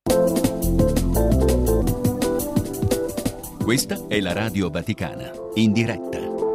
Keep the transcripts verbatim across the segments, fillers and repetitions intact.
Questa è la Radio Vaticana, in diretta.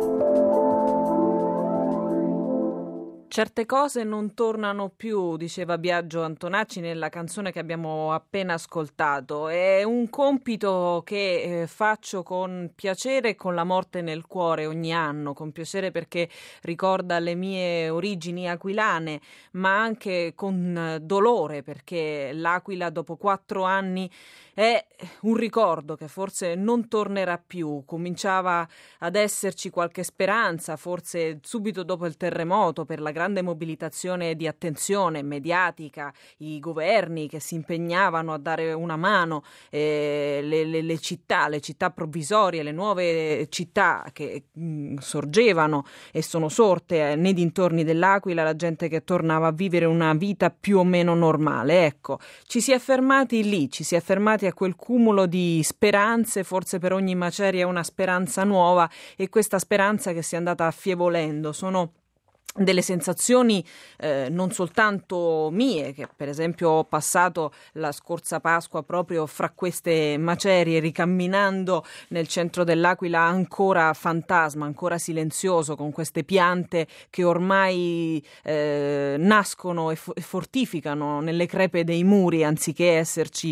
Certe cose non tornano più, diceva Biagio Antonacci nella canzone che abbiamo appena ascoltato. È un compito che eh, faccio con piacere e con la morte nel cuore ogni anno, con piacere perché ricorda le mie origini aquilane, ma anche con dolore perché l'Aquila dopo quattro anni è un ricordo che forse non tornerà più. Cominciava ad esserci qualche speranza, forse subito dopo il terremoto, per la grande mobilitazione di attenzione mediatica, i governi che si impegnavano a dare una mano, eh, le, le, le città, le città provvisorie, le nuove città che mh, sorgevano e sono sorte eh, nei dintorni dell'Aquila, la gente che tornava a vivere una vita più o meno normale. Ecco, ci si è fermati lì, ci si è fermati a quel cumulo di speranze, forse per ogni maceria una speranza nuova, e questa speranza che si è andata affievolendo. Sono delle sensazioni eh, non soltanto mie, che per esempio ho passato la scorsa Pasqua proprio fra queste macerie, ricamminando nel centro dell'Aquila ancora fantasma, ancora silenzioso, con queste piante che ormai eh, nascono e, fo- e fortificano nelle crepe dei muri, anziché esserci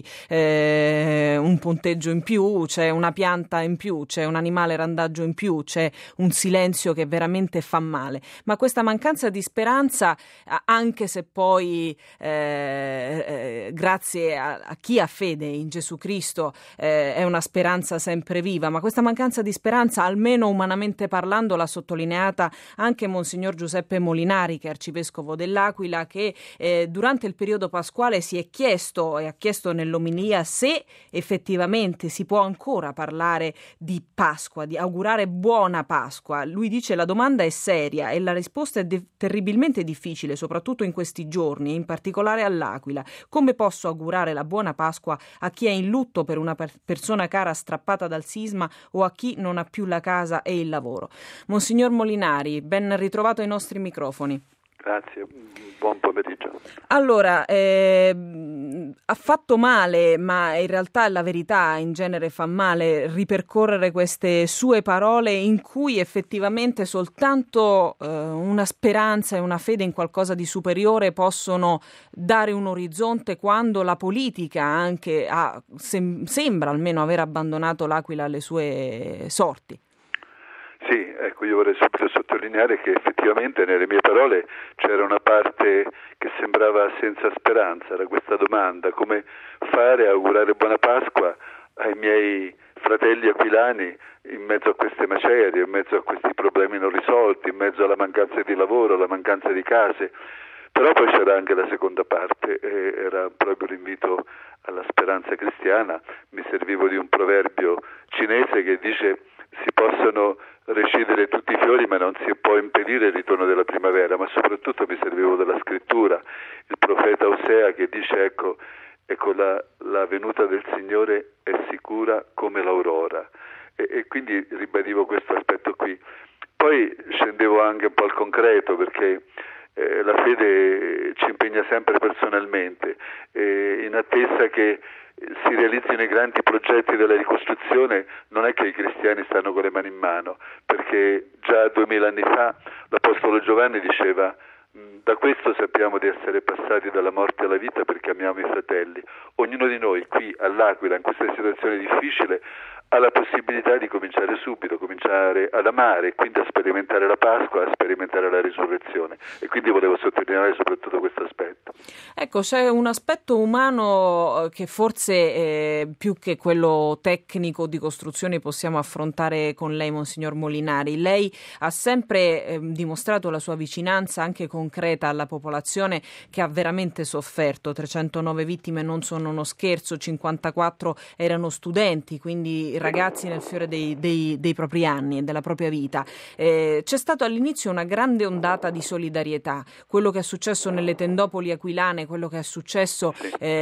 eh, un ponteggio in più, c'è una pianta in più, c'è un animale randaggio in più, c'è un silenzio che veramente fa male. Ma questa mancanza di speranza, anche se poi eh, eh, grazie a, a chi ha fede in Gesù Cristo eh, è una speranza sempre viva, ma questa mancanza di speranza, almeno umanamente parlando, l'ha sottolineata anche Monsignor Giuseppe Molinari, che è arcivescovo dell'Aquila, che eh, durante il periodo pasquale si è chiesto e ha chiesto nell'omilia se effettivamente si può ancora parlare di Pasqua, di augurare buona Pasqua. Lui dice: la domanda è seria e la risposta è de- terribilmente difficile, soprattutto in questi giorni, in particolare all'Aquila. Come posso augurare la buona Pasqua a chi è in lutto per una per- persona cara strappata dal sisma o a chi non ha più la casa e il lavoro? Monsignor Molinari, ben ritrovato ai nostri microfoni. Grazie, buon pomeriggio. Allora, eh, ha fatto male, ma in realtà la verità in genere fa male, ripercorrere queste sue parole in cui effettivamente soltanto eh, una speranza e una fede in qualcosa di superiore possono dare un orizzonte, quando la politica anche ha, sem- sembra almeno aver abbandonato l'Aquila alle sue sorti. Sì, ecco, io vorrei subito sottolineare che effettivamente nelle mie parole c'era una parte che sembrava senza speranza. Era questa domanda: come fare a augurare buona Pasqua ai miei fratelli aquilani in mezzo a queste macerie, in mezzo a questi problemi non risolti, in mezzo alla mancanza di lavoro, alla mancanza di case. Però poi c'era anche la seconda parte, eh, era proprio l'invito alla speranza cristiana. Mi servivo di un proverbio cinese che dice: si possono recidere tutti i fiori ma non si può impedire il ritorno della primavera. Ma soprattutto mi servivo della scrittura, il profeta Osea, che dice: ecco, ecco la, la venuta del Signore è sicura come l'aurora, e, e quindi ribadivo questo aspetto qui. Poi scendevo anche un po' al concreto, perché eh, la fede ci impegna sempre personalmente, eh, in attesa che si realizzino i grandi progetti della ricostruzione. Non è che i cristiani stanno con le mani in mano, perché già duemila anni fa l'Apostolo Giovanni diceva: da questo sappiamo di essere passati dalla morte alla vita, perché amiamo i fratelli. Ognuno di noi qui all'Aquila, in questa situazione difficile, ha la possibilità di cominciare subito, cominciare ad amare e quindi a sperimentare la Pasqua, a sperimentare la risurrezione. E quindi volevo sottolineare soprattutto questo aspetto. Ecco, c'è un aspetto umano che forse eh, più che quello tecnico di costruzione possiamo affrontare con lei, Monsignor Molinari. Lei ha sempre eh, dimostrato la sua vicinanza anche concreta alla popolazione, che ha veramente sofferto. trecentonove vittime non sono uno scherzo, cinquantaquattro erano studenti, quindi ragazzi nel fiore dei, dei, dei propri anni e della propria vita. Eh, c'è stato all'inizio una grande ondata di solidarietà, quello che è successo nelle tendopoli aquilane, quello che è successo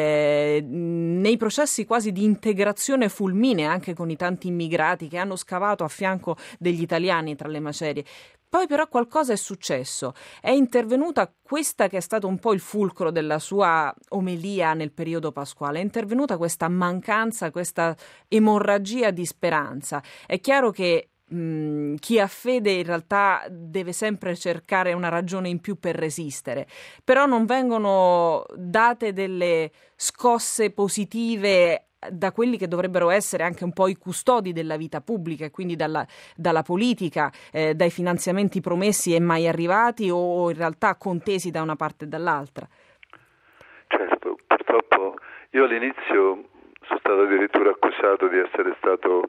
eh, nei processi quasi di integrazione fulminea anche con i tanti immigrati che hanno scavato a fianco degli italiani tra le macerie. Poi però qualcosa è successo, è intervenuta questa che è stato un po' il fulcro della sua omelia nel periodo pasquale, è intervenuta questa mancanza, questa emorragia di speranza. È chiaro che mh, chi ha fede in realtà deve sempre cercare una ragione in più per resistere, però non vengono date delle scosse positive da quelli che dovrebbero essere anche un po' i custodi della vita pubblica e quindi dalla, dalla politica, eh, dai finanziamenti promessi e mai arrivati o in realtà contesi da una parte e dall'altra. Certo, purtroppo io all'inizio sono stato addirittura accusato di essere stato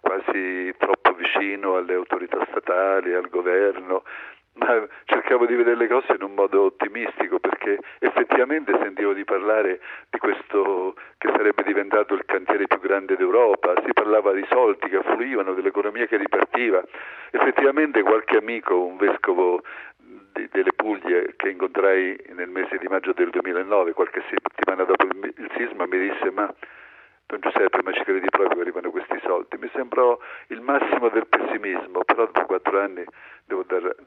quasi troppo vicino alle autorità statali, al governo, ma cercavo di vedere le cose in un modo ottimistico, perché effettivamente sentivo di parlare di questo che sarebbe diventato il cantiere più grande d'Europa, si parlava di soldi che affluivano, dell'economia che ripartiva. Effettivamente qualche amico, un vescovo di, delle Puglie che incontrai nel mese di maggio del duemilanove, qualche settimana dopo il, il sisma, mi disse: ma Don Giuseppe, ma ci credi proprio che arrivano questi soldi? Mi sembrò il massimo del pessimismo, però dopo quattro anni devo dare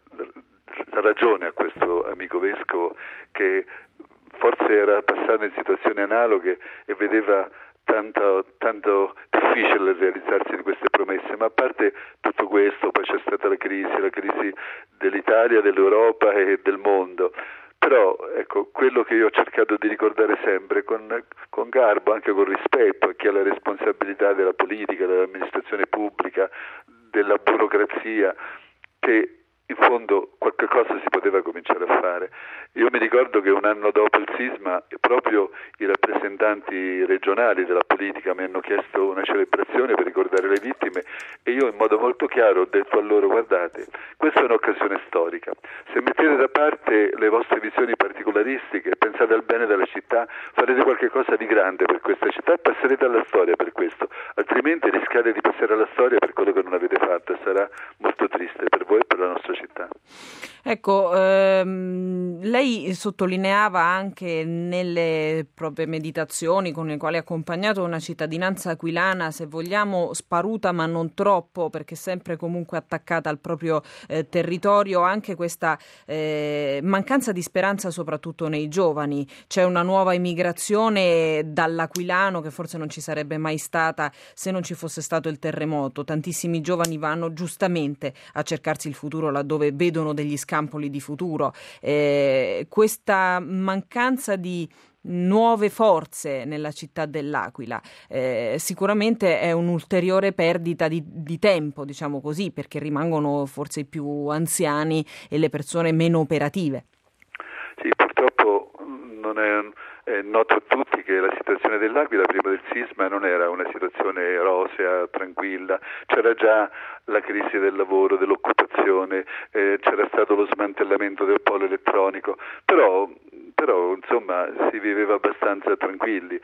la ragione a questo amico vescovo che forse era passato in situazioni analoghe e vedeva tanto, tanto difficile realizzarsi di queste promesse. Ma a parte tutto questo, poi c'è stata la crisi, la crisi dell'Italia, dell'Europa e del mondo. Però ecco, quello che io ho cercato di ricordare sempre con, con garbo, anche con rispetto a chi ha la responsabilità della politica, dell'amministrazione pubblica, della burocrazia, che in fondo qualche cosa si poteva cominciare a fare. Io mi ricordo che un anno dopo il sisma proprio i rappresentanti regionali della politica mi hanno chiesto una celebrazione per ricordare le vittime e io in modo molto chiaro ho detto a loro: guardate, questa è un'occasione storica, se mettete da parte le vostre visioni particolaristiche e pensate al bene della città, farete qualche cosa di grande per questa città e passerete alla storia per questo, altrimenti rischiate di passare alla storia per quello che non avete fatto e sarà molto triste per voi e per la nostra città. Ecco, ehm, lei sottolineava anche nelle proprie meditazioni con le quali ha accompagnato una cittadinanza aquilana, se vogliamo, sparuta ma non troppo, perché sempre comunque attaccata al proprio eh, territorio, anche questa eh, mancanza di speranza soprattutto nei giovani. C'è una nuova immigrazione dall'Aquilano che forse non ci sarebbe mai stata se non ci fosse stato il terremoto. Tantissimi giovani vanno giustamente a cercarsi il futuro laddove vedono degli scampoli di futuro. Eh, questa mancanza di nuove forze nella città dell'Aquila eh, sicuramente è un'ulteriore perdita di, di tempo, diciamo così, perché rimangono forse i più anziani e le persone meno operative. Sì, purtroppo non è, è noto a tutti che la situazione dell'Aquila prima del sisma non era una situazione rosea, tranquilla, c'era già la crisi del lavoro, dell'occupazione, eh, c'era stato lo smantellamento del polo elettronico, però, però insomma si viveva abbastanza tranquilli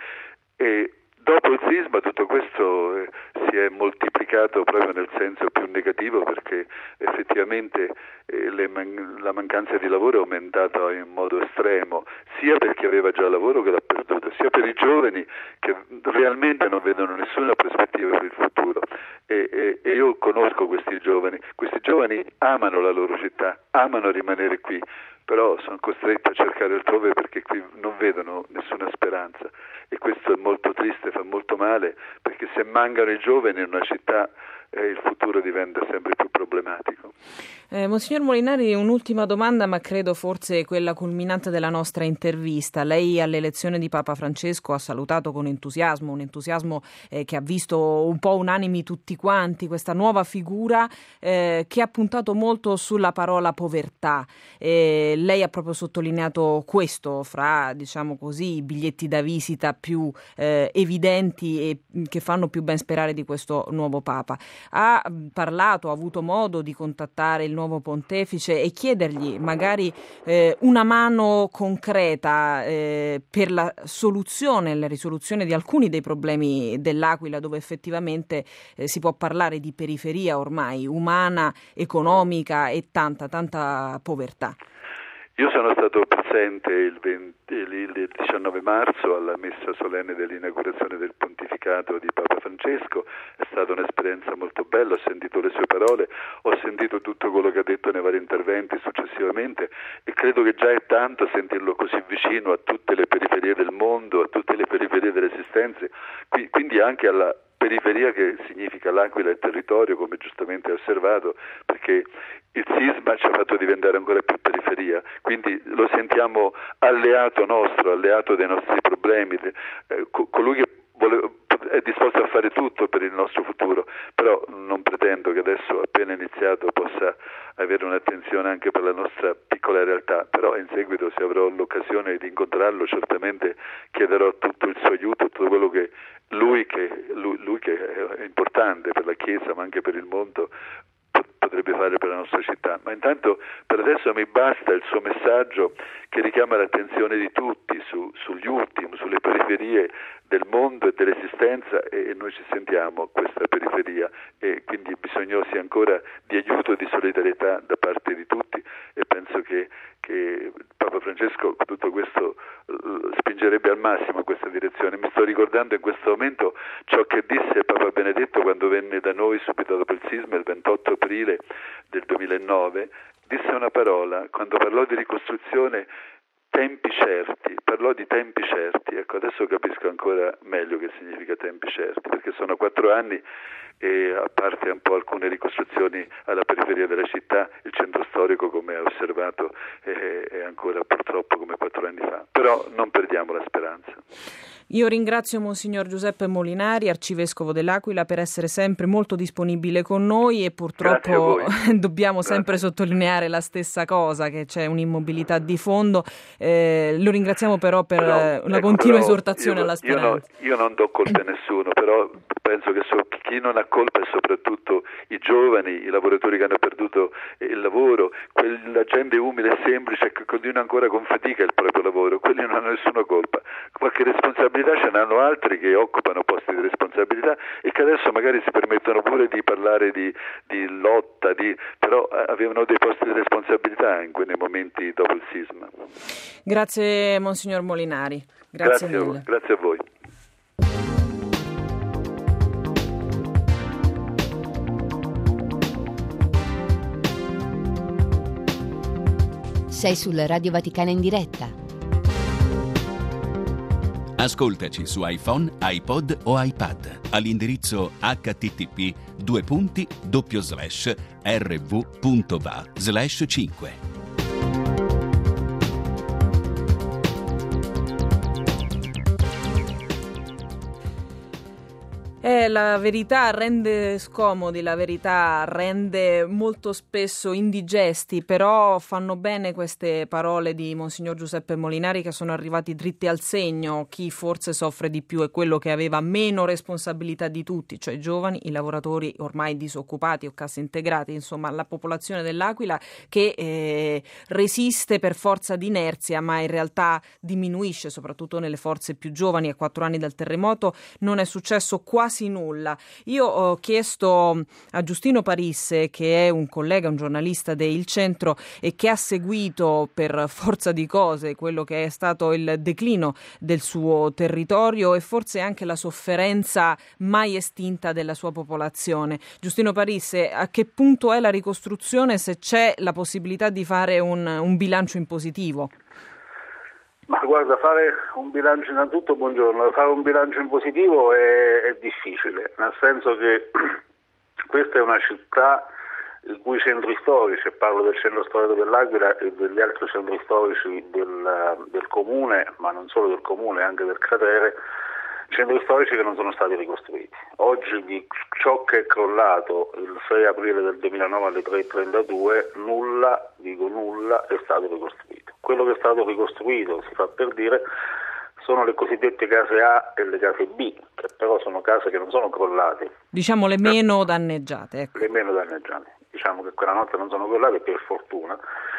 e dopo il sisma tutto questo eh, si è moltiplicato proprio nel senso più negativo, perché effettivamente eh, le man- la mancanza di lavoro è aumentata in modo estremo, sia per chi aveva già lavoro che l'ha perduto, sia per i giovani che realmente non vedono nessuna prospettiva per il futuro. E, e, e io conosco questi giovani, questi giovani amano la loro città, amano rimanere qui, però sono costretti a cercare altrove perché qui non vedono nessuna speranza e questo è molto triste, fa molto male, perché se mancano i giovani in una città eh, il futuro diventa sempre più problematico. Eh, Monsignor Molinari, un'ultima domanda, ma credo forse quella culminante della nostra intervista. Lei all'elezione di Papa Francesco ha salutato con entusiasmo, un entusiasmo eh, che ha visto un po' unanimi tutti quanti, questa nuova figura eh, che ha puntato molto sulla parola povertà. Eh, lei ha proprio sottolineato questo fra, diciamo così, i biglietti da visita più eh, evidenti e che fanno più ben sperare di questo nuovo Papa. Ha parlato, ha avuto modo di contattare il nuovo pontefice e chiedergli magari eh, una mano concreta eh, per la soluzione, la risoluzione di alcuni dei problemi dell'Aquila, dove effettivamente eh, si può parlare di periferia ormai umana, economica e tanta, tanta povertà. Io sono stato presente il, venti, il diciannove marzo alla messa solenne dell'inaugurazione del pontificato di Papa Francesco. È stata un'esperienza molto bella, ho sentito le sue parole, ho sentito tutto quello che ha detto nei vari interventi successivamente e credo che già è tanto sentirlo così vicino a tutte le periferie del mondo, a tutte le periferie delle esistenze, quindi anche alla periferia che significa L'Aquila e territorio, come giustamente ha osservato, perché il sisma ci ha fatto diventare ancora più periferia, quindi lo sentiamo alleato nostro, alleato dei nostri problemi, eh, colui che vuole, è disposto a fare tutto per il nostro futuro, però non pretendo che adesso, appena iniziato, possa avere un'attenzione anche per la nostra piccola realtà, però in seguito, se avrò l'occasione di incontrarlo, certamente chiederò tutto il suo aiuto, tutto quello che lui che, lui, lui che è importante per la Chiesa ma anche per il mondo potrebbe fare per la nostra città. Ma intanto per adesso mi basta il suo messaggio che richiama l'attenzione di tutti su, sugli ultimi, sulle periferie del mondo e dell'esistenza, e, e noi ci sentiamo questa periferia e quindi bisognosi ancora di aiuto e di solidarietà da parte di tutti, e penso che, che Papa Francesco tutto questo uh, spingerebbe al massimo in questa direzione. Mi sto ricordando in questo momento ciò che disse Papa Benedetto quando venne da noi subito dopo il sisma, il ventotto aprile del duemilanove, disse una parola, quando parlò di ricostruzione: tempi certi, parlò di tempi certi. Ecco, adesso capisco ancora meglio che significa tempi certi, perché sono quattro anni e, a parte un po' alcune ricostruzioni alla periferia della città, il centro storico, come ha osservato, è, è ancora purtroppo come quattro anni fa. Però non perdiamo la speranza. Io ringrazio Monsignor Giuseppe Molinari, arcivescovo dell'Aquila, per essere sempre molto disponibile con noi, e purtroppo dobbiamo Grazie. sempre sottolineare la stessa cosa, che c'è un'immobilità di fondo. Eh, lo ringraziamo però per però, una ecco, continua però esortazione io, alla speranza. Io, no, io non do colpe a nessuno, però penso che so, chi non ha colpa è soprattutto i giovani, i lavoratori che hanno perduto il lavoro, quella gente umile e semplice che continua ancora con fatica il proprio lavoro. Quelli non hanno nessuna colpa. Qualche responsabilità ce n'hanno altri che occupano posti di responsabilità e che adesso magari si permettono pure di parlare di, di lotta, di, però avevano dei posti di responsabilità in quei momenti dopo il sisma. Grazie Monsignor Molinari. Grazie, grazie mille. A, grazie a voi. Sei sulla Radio Vaticana in diretta. Ascoltaci su iPhone, iPod o iPad all'indirizzo h t t p due punti doppio slash r v punto v a slash cinque. Eh, la verità rende scomodi, la verità rende molto spesso indigesti, però fanno bene queste parole di Monsignor Giuseppe Molinari, che sono arrivati dritti al segno. Chi forse soffre di più è quello che aveva meno responsabilità di tutti, cioè i giovani, i lavoratori ormai disoccupati o cassa integrati, insomma la popolazione dell'Aquila che eh, resiste per forza di inerzia, ma in realtà diminuisce, soprattutto nelle forze più giovani. A quattro anni dal terremoto non è successo quasi nulla. Io ho chiesto a Giustino Parisse, che è un collega, un giornalista del Centro e che ha seguito per forza di cose quello che è stato il declino del suo territorio e forse anche la sofferenza mai estinta della sua popolazione. Giustino Parisse, a che punto è la ricostruzione, se c'è la possibilità di fare un, un bilancio in positivo? Ma guarda, fare un bilancio, innanzitutto buongiorno, fare un bilancio in positivo è, è difficile, nel senso che questa è una città i cui centri storici, parlo del centro storico dell'Aquila e degli altri centri storici del, del comune, ma non solo del comune, anche del cratere, centri storici che non sono stati ricostruiti. Oggi di ciò che è crollato il sei aprile del duemilanove alle tre e trentadue, nulla, dico nulla, è stato ricostruito. Quello che è stato ricostruito, si fa per dire, sono le cosiddette case A e le case B, che però sono case che non sono crollate. Diciamo le meno danneggiate. Ecco. Le meno danneggiate. Diciamo che quella notte non sono crollate, per fortuna,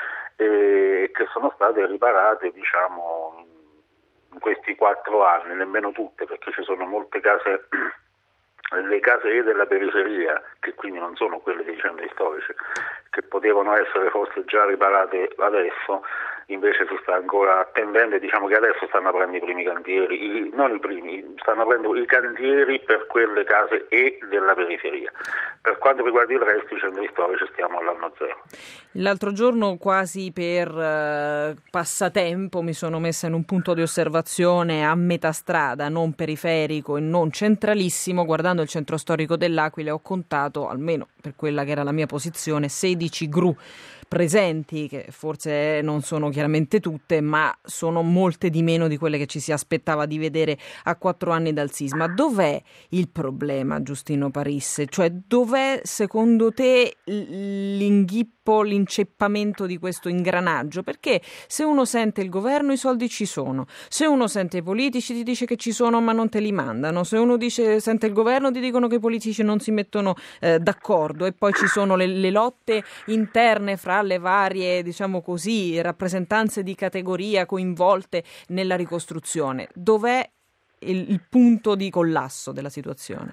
e che sono state riparate, diciamo, in questi quattro anni, nemmeno tutte, perché ci sono molte case, le case E della periferia, che quindi non sono quelle dei centri storici, che potevano essere forse già riparate adesso, invece si sta ancora attendendo, e diciamo che adesso stanno aprendo i primi cantieri, i, non i primi, stanno aprendo i cantieri per quelle case e della periferia. Per quanto riguarda il resto, i centri storici stiamo all'anno zero. L'altro giorno, quasi per eh, passatempo, mi sono messa in un punto di osservazione a metà strada, non periferico e non centralissimo, guardando il centro storico dell'Aquila, e ho contato, almeno per quella che era la mia posizione, sedici gru presenti, che forse non sono chiaramente tutte, ma sono molte di meno di quelle che ci si aspettava di vedere a quattro anni dal sisma. Dov'è il problema, Giustino Parisse? Cioè, dov'è secondo te l'inghippo, l'inceppamento di questo ingranaggio? Perché se uno sente il governo, i soldi ci sono; se uno sente i politici, ti dice che ci sono ma non te li mandano; se uno dice sente il governo, ti dicono che i politici non si mettono eh, d'accordo, e poi ci sono le, le lotte interne fra le varie, diciamo così, rappresentanze di categoria coinvolte nella ricostruzione. Dov'è il, il punto di collasso della situazione?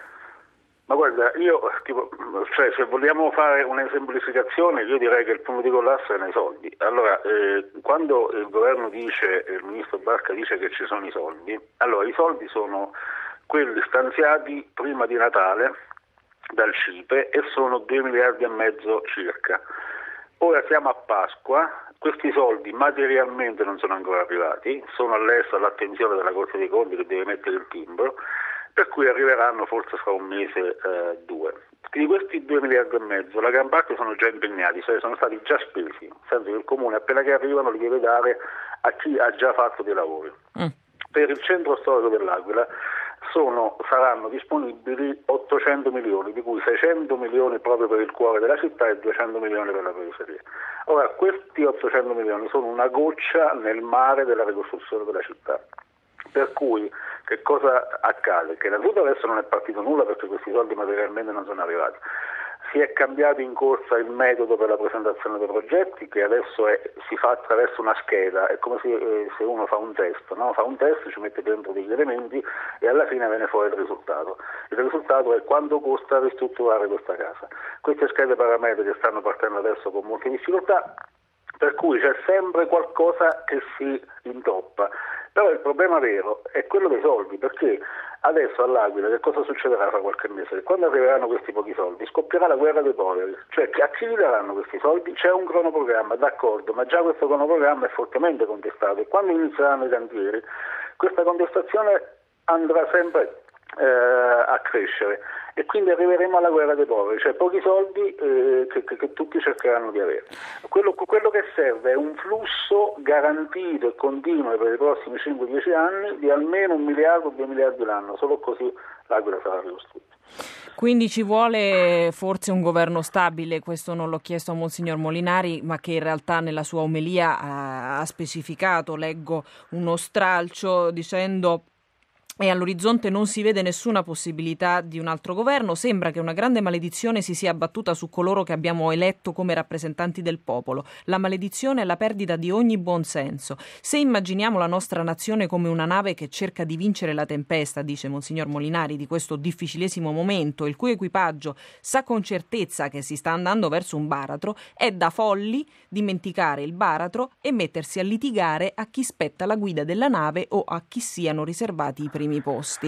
Ma guarda, io tipo, cioè, se vogliamo fare un'esemplificazione, io direi che il punto di collasso è nei soldi. Allora, eh, quando il governo dice, il ministro Barca dice che ci sono i soldi, allora i soldi sono quelli stanziati prima di Natale dal C I P E e sono due miliardi e mezzo circa. Ora siamo a Pasqua, questi soldi materialmente non sono ancora arrivati, sono all'estero all'attenzione della Corte dei Conti che deve mettere il timbro, per cui arriveranno forse fra un mese eh, due. Di questi due miliardi e mezzo la gran parte sono già impegnati, cioè sono stati già spesi, nel senso che il Comune appena che arrivano li deve dare a chi ha già fatto dei lavori. Mm. Per il centro storico dell'Aquila sono, saranno disponibili ottocento milioni, di cui seicento milioni proprio per il cuore della città e duecento milioni per la periferia. Ora, questi ottocento milioni sono una goccia nel mare della ricostruzione della città. Per cui che cosa accade? Che innanzitutto adesso non è partito nulla perché questi soldi materialmente non sono arrivati. Si è cambiato in corsa il metodo per la presentazione dei progetti, che adesso è, si fa attraverso una scheda, è come se, eh, se uno fa un test, no? Fa un test, ci mette dentro degli elementi e alla fine viene fuori il risultato. Il risultato è quanto costa ristrutturare questa casa. Queste schede parametriche stanno partendo adesso con molte difficoltà, per cui c'è sempre qualcosa che si intoppa. Però il problema vero è quello dei soldi, perché adesso all'Aquila che cosa succederà fra qualche mese? Che quando arriveranno questi pochi soldi scoppierà la guerra dei poveri, cioè a chi gli daranno questi soldi? C'è un cronoprogramma, d'accordo, ma già questo cronoprogramma è fortemente contestato, e quando inizieranno i cantieri questa contestazione andrà sempre eh, a crescere, e quindi arriveremo alla guerra dei poveri, cioè pochi soldi eh, che, che, che tutti cercheranno di avere. Quello, quello che serve è un flusso garantito e continuo per i prossimi cinque dieci anni di almeno un miliardo o due miliardi l'anno, solo così l'Aquila sarà ricostruita. Quindi ci vuole forse un governo stabile, questo non l'ho chiesto a Monsignor Molinari, ma che in realtà nella sua omelia ha, ha specificato, leggo uno stralcio dicendo: e all'orizzonte non si vede nessuna possibilità di un altro governo. Sembra che una grande maledizione si sia abbattuta su coloro che abbiamo eletto come rappresentanti del popolo. La maledizione è la perdita di ogni buonsenso. Se immaginiamo la nostra nazione come una nave che cerca di vincere la tempesta, dice Monsignor Molinari, di questo difficilissimo momento, il cui equipaggio sa con certezza che si sta andando verso un baratro, è da folli dimenticare il baratro e mettersi a litigare a chi spetta la guida della nave o a chi siano riservati i primi posti.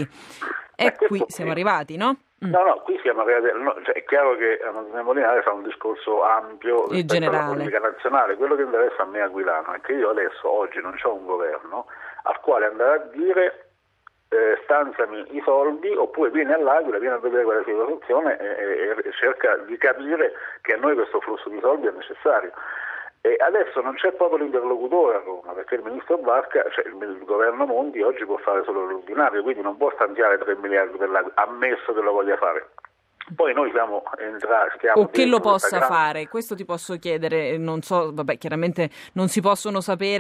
E eh, qui siamo arrivati, no? Mm. No, no, qui siamo arrivati. No, cioè, è chiaro che Monsignor Molinari fa un discorso ampio e generale alla politica nazionale. Quello che interessa a me aquilano è che io adesso, oggi, non c'ho un governo al quale andare a dire eh, stanziami i soldi, oppure vieni all'Aquila, vieni a vedere quella situazione e, e, e cerca di capire che a noi questo flusso di soldi è necessario. E adesso non c'è proprio l'interlocutore a Roma, perché il ministro Barca, cioè il, il governo Monti oggi può fare solo l'ordinario, quindi non può stanziare tre miliardi per l'Aquila, ammesso che lo voglia fare. Poi noi siamo entrati. O che lo possa grande... fare, questo ti posso chiedere, non so, vabbè, chiaramente non si possono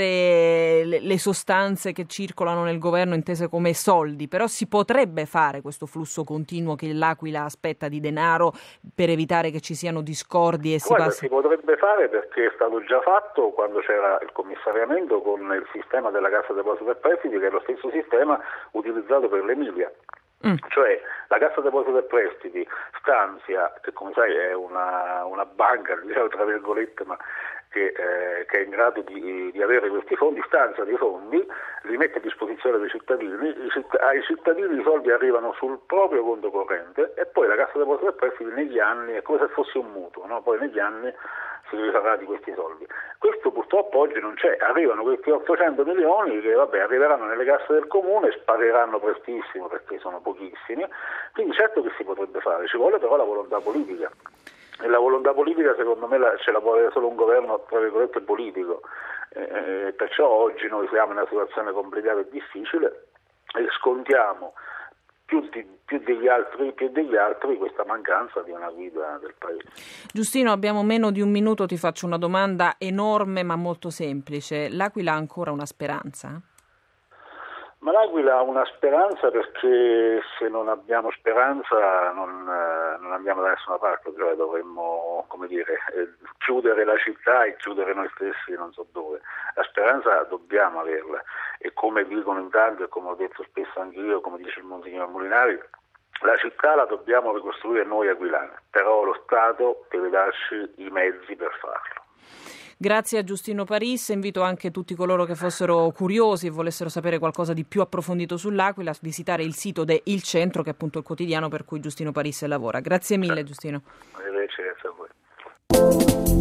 sapere le, le sostanze che circolano nel governo intese come soldi, però si potrebbe fare questo flusso continuo che l'Aquila aspetta di denaro per evitare che ci siano discordi e si Guarda, passi... si potrebbe fare perché è stato già fatto quando c'era il commissariamento con il sistema della Cassa Depositi e Prestiti, che è lo stesso sistema utilizzato per l'Emilia. Mm. Cioè la Cassa Depositi e Prestiti stanzia, che come sai è una, una banca, diciamo tra virgolette, ma che, eh, che è in grado di, di avere questi fondi, stanzia dei fondi, li mette a disposizione dei cittadini, I citt- ai cittadini i soldi arrivano sul proprio conto corrente e poi la Cassa Depositi e Prestiti negli anni è come se fosse un mutuo, no? Poi negli anni si rifarà di questi soldi. Questo purtroppo oggi non c'è, arrivano questi ottocento milioni che vabbè arriveranno nelle casse del comune, spariranno prestissimo perché sono pochissimi, quindi certo che si potrebbe fare, ci vuole però la volontà politica. E la volontà politica secondo me la, ce la può avere solo un governo tra virgolette politico, eh, perciò oggi noi siamo in una situazione complicata e difficile e scontiamo più, di, più, degli altri, più degli altri questa mancanza di una guida del paese. Giustino, abbiamo meno di un minuto, ti faccio una domanda enorme ma molto semplice. L'Aquila ha ancora una speranza? Ma l'Aquila ha una speranza perché se non abbiamo speranza non, eh, non andiamo da nessuna parte, cioè dovremmo, come dire, eh, chiudere la città e chiudere noi stessi non so dove. La speranza dobbiamo averla e come dicono in tanti e come ho detto spesso anch'io, come dice il Monsignor Molinari, la città la dobbiamo ricostruire noi aquilani, però lo Stato deve darci i mezzi per farlo. Grazie a Giustino Paris, invito anche tutti coloro che fossero curiosi e volessero sapere qualcosa di più approfondito sull'Aquila a visitare il sito de Il Centro, che è appunto il quotidiano per cui Giustino Paris lavora. Grazie mille, sì. Giustino. Arrivederci, grazie a voi.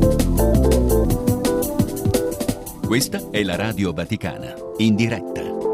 Questa è la Radio Vaticana, in diretta.